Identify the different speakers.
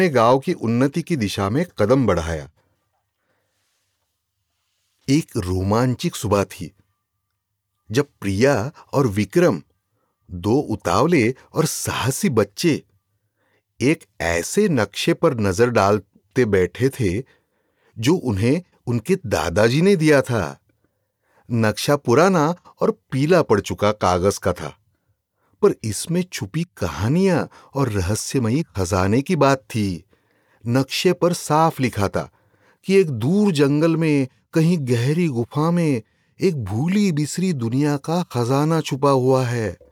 Speaker 1: ने गांव की उन्नति की दिशा में कदम बढ़ाया। एक रोमांचक सुबह थी जब प्रिया और विक्रम, दो उतावले और साहसी बच्चे, एक ऐसे नक्शे पर नजर डालते बैठे थे जो उन्हें उनके दादाजी ने दिया था। नक्शा पुराना और पीला पड़ चुका कागज का था, पर इसमें छुपी कहानियां और रहस्यमयी खजाने की बात थी। नक्शे पर साफ लिखा था कि एक दूर जंगल में, कहीं गहरी गुफा में, एक भूली बिसरी दुनिया का खजाना छुपा हुआ है।